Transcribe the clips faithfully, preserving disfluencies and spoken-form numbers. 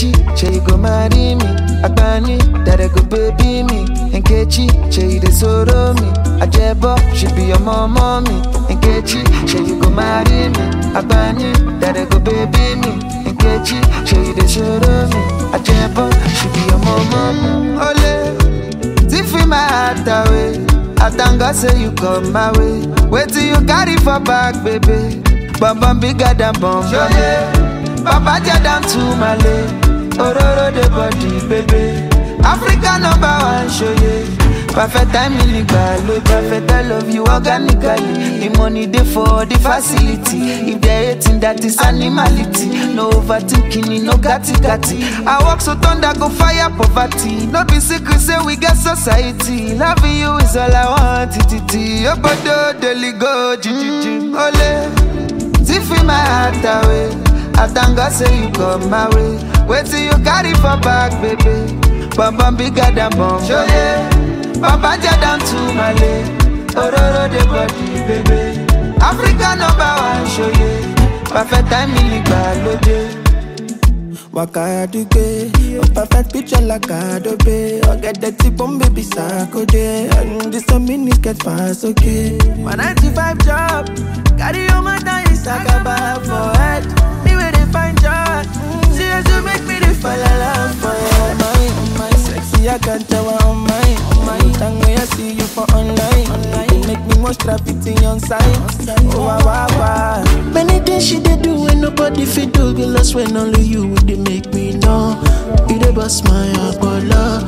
Nkechi, say you go marry me. Agbani, that I go baby me. Nkechi, say you dey sorrow me. Ajebo, she be your mom, mommy. Nkechi, say you go marry me. Agbani, that I go baby me. Nkechi, say you dey sorrow me. Ajebo, she be your mom, mommy. Ole, tiffy my heart away. I thank God say you come my way. Wait till you carry for back, baby. Bum bum bigger than bum bum. Papa down to Malay. Ororo the body, baby. Africa number one, show you. Perfect time in the perfect I love you organically. The money dey for the facility. If they're hating, that is animality. No overthinking, no gatti gatti. I walk so thunder, go fire poverty. No be secret, say we get society. Loving you is all I want. Titi, your body daily go, jijiji. Ole, tiffy my heart away. I thank God say you come my way. Wait till you carry for back, baby. Bum bum bigger than bum. Show yeah. Papa down to Malay. Ororo the body, baby. Africa number one, show you. Perfect time in the Waka duke, a perfect picture like a dobe. I get the tip on baby sako day. And this a mini get fast, okay. My ninety-five job, carry on my time, like a bar for head. Me where they find job. See as you make me they fall along for you. My, my sexy, I can't tell her on my, on my tongue when I see you for online. Online, make me most trafficking on side. Oh, wow, wow, wow. Many things she did do when nobody fit do. Be lost when only you would they make me know. You the bust my Apollo.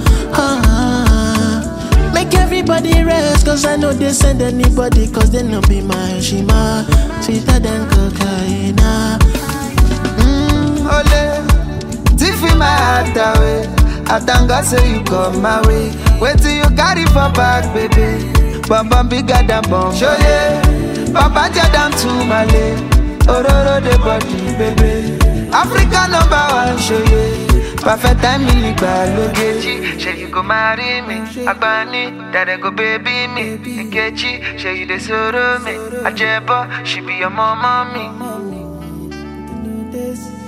Ah, make everybody rest, cause I know they send anybody, cause they no be my Shima. Sweeter than cocaine. Mmm, ole, tiffy my heart away. I thank God say you come my way. Wait till you carry for back, baby. Bum bum bigger than bum. Show yeah. Papa down to Malay. Ororo the body, baby. Africa number one, show you. Perfect time in the Nkechi, say you go marry me. Agbani, that I go baby me. Nkechi, say you dey sorrow me. Ajebo, she be your mom, mommy.